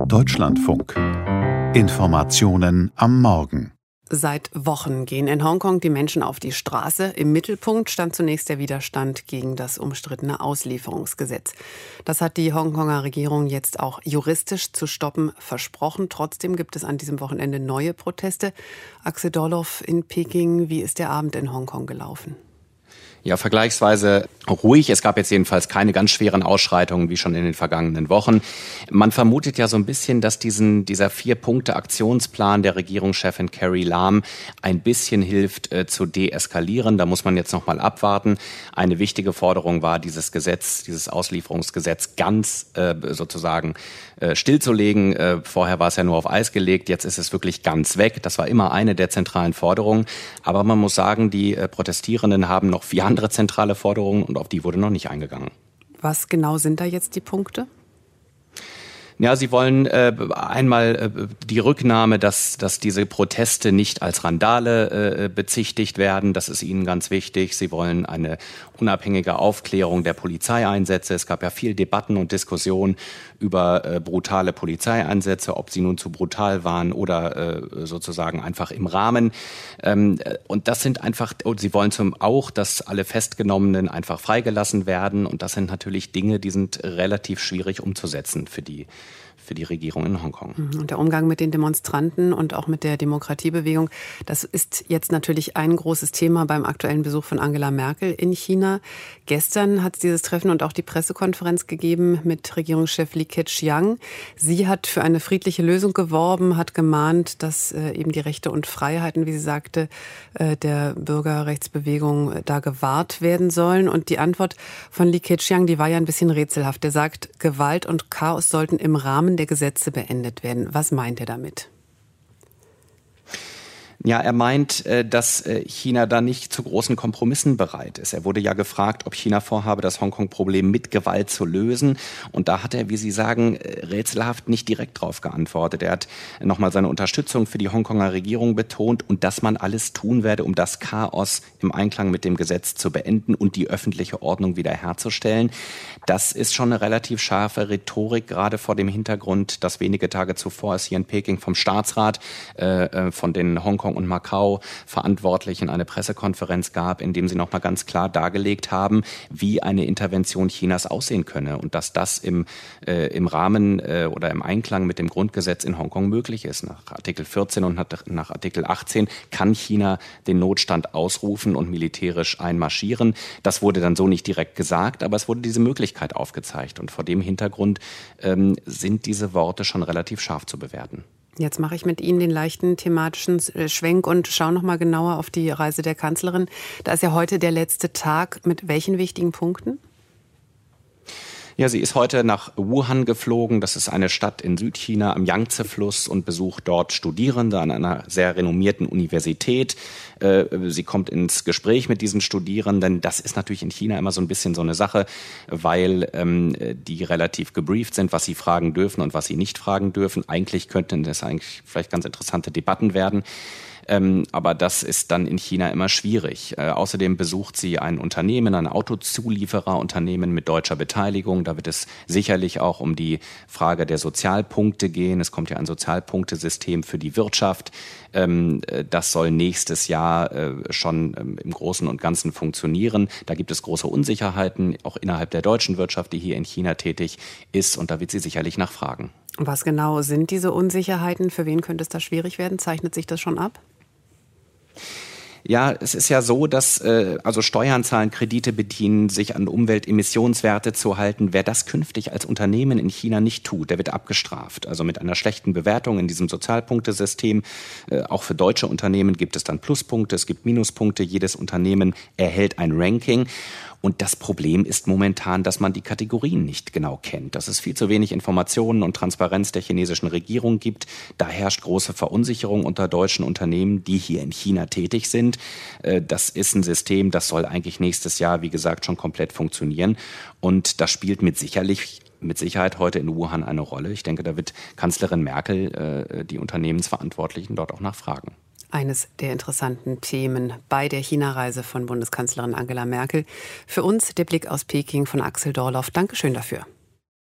Deutschlandfunk. Informationen am Morgen. Seit Wochen gehen in Hongkong die Menschen auf die Straße. Im Mittelpunkt stand zunächst der Widerstand gegen das umstrittene Auslieferungsgesetz. Das hat die Hongkonger Regierung jetzt auch juristisch zu stoppen versprochen. Trotzdem gibt es an diesem Wochenende neue Proteste. Axel Dorloff in Peking, wie ist der Abend in Hongkong gelaufen? Ja, vergleichsweise ruhig. Es gab jetzt jedenfalls keine ganz schweren Ausschreitungen wie schon in den vergangenen Wochen. Man vermutet ja so ein bisschen, dass dieser 4-Punkte-Aktionsplan der Regierungschefin Carrie Lam ein bisschen hilft zu deeskalieren. Da muss man jetzt noch mal abwarten. Eine wichtige Forderung war, dieses Auslieferungsgesetz ganz sozusagen stillzulegen. Vorher war es ja nur auf Eis gelegt. Jetzt ist es wirklich ganz weg. Das war immer eine der zentralen Forderungen. Aber man muss sagen, die Protestierenden haben noch 4 andere zentrale Forderungen und auf die wurde noch nicht eingegangen. Was genau sind da jetzt die Punkte? Ja, sie wollen einmal die Rücknahme, dass diese Proteste nicht als Randale bezichtigt werden. Das ist ihnen ganz wichtig. Sie wollen eine unabhängige Aufklärung der Polizeieinsätze. Es gab ja viel Debatten und Diskussionen über brutale Polizeieinsätze, ob sie nun zu brutal waren oder sozusagen einfach im Rahmen. Und das sind einfach, und sie wollen auch, dass alle Festgenommenen einfach freigelassen werden. Und das sind natürlich Dinge, die sind relativ schwierig umzusetzen für die Regierung in Hongkong. Und der Umgang mit den Demonstranten und auch mit der Demokratiebewegung, das ist jetzt natürlich ein großes Thema beim aktuellen Besuch von Angela Merkel in China. Gestern hat es dieses Treffen und auch die Pressekonferenz gegeben mit Regierungschef Li Keqiang. Sie hat für eine friedliche Lösung geworben, hat gemahnt, dass eben die Rechte und Freiheiten, wie sie sagte, der Bürgerrechtsbewegung da gewahrt werden sollen. Und die Antwort von Li Keqiang, die war ja ein bisschen rätselhaft. Er sagt, Gewalt und Chaos sollten im Rahmen der Gesetze beendet werden. Was meint er damit? Ja, er meint, dass China da nicht zu großen Kompromissen bereit ist. Er wurde ja gefragt, ob China vorhabe, das Hongkong-Problem mit Gewalt zu lösen. Und da hat er, wie Sie sagen, rätselhaft nicht direkt drauf geantwortet. Er hat nochmal seine Unterstützung für die Hongkonger Regierung betont und dass man alles tun werde, um das Chaos im Einklang mit dem Gesetz zu beenden und die öffentliche Ordnung wiederherzustellen. Das ist schon eine relativ scharfe Rhetorik, gerade vor dem Hintergrund, dass wenige Tage zuvor es hier in Peking vom Staatsrat von den Hongkong und Macau Verantwortlichen eine Pressekonferenz gab, in dem sie nochmal ganz klar dargelegt haben, wie eine Intervention Chinas aussehen könne und dass das im Rahmen oder im Einklang mit dem Grundgesetz in Hongkong möglich ist. Nach Artikel 14 und nach Artikel 18 kann China den Notstand ausrufen und militärisch einmarschieren. Das wurde dann so nicht direkt gesagt, aber es wurde diese Möglichkeit aufgezeigt. Und vor dem Hintergrund sind diese Worte schon relativ scharf zu bewerten. Jetzt mache ich mit Ihnen den leichten thematischen Schwenk und schaue noch mal genauer auf die Reise der Kanzlerin. Da ist ja heute der letzte Tag. Mit welchen wichtigen Punkten? Ja, sie ist heute nach Wuhan geflogen. Das ist eine Stadt in Südchina am Yangtze-Fluss und besucht dort Studierende an einer sehr renommierten Universität. Sie kommt ins Gespräch mit diesen Studierenden. Das ist natürlich in China immer so ein bisschen so eine Sache, weil die relativ gebrieft sind, was sie fragen dürfen und was sie nicht fragen dürfen. Eigentlich könnten das vielleicht ganz interessante Debatten werden. Aber das ist dann in China immer schwierig. Außerdem besucht sie ein Unternehmen, ein Autozuliefererunternehmen mit deutscher Beteiligung. Da wird es sicherlich auch um die Frage der Sozialpunkte gehen. Es kommt ja ein Sozialpunktesystem für die Wirtschaft. Das soll nächstes Jahr schon im Großen und Ganzen funktionieren. Da gibt es große Unsicherheiten, auch innerhalb der deutschen Wirtschaft, die hier in China tätig ist. Und da wird sie sicherlich nachfragen. Was genau sind diese Unsicherheiten? Für wen könnte es da schwierig werden? Zeichnet sich das schon ab? Ja, es ist ja so, dass also Steuern zahlen, Kredite bedienen, sich an Umweltemissionswerte zu halten. Wer das künftig als Unternehmen in China nicht tut, der wird abgestraft. Also mit einer schlechten Bewertung in diesem Sozialpunktesystem. Auch für deutsche Unternehmen gibt es dann Pluspunkte, es gibt Minuspunkte. Jedes Unternehmen erhält ein Ranking. Und das Problem ist momentan, dass man die Kategorien nicht genau kennt, dass es viel zu wenig Informationen und Transparenz der chinesischen Regierung gibt. Da herrscht große Verunsicherung unter deutschen Unternehmen, die hier in China tätig sind. Das ist ein System, das soll eigentlich nächstes Jahr, wie gesagt, schon komplett funktionieren. Und das spielt mit Sicherheit heute in Wuhan eine Rolle. Ich denke, da wird Kanzlerin Merkel die Unternehmensverantwortlichen dort auch nachfragen. Eines der interessanten Themen bei der China-Reise von Bundeskanzlerin Angela Merkel. Für uns der Blick aus Peking von Axel Dorloff. Dankeschön dafür.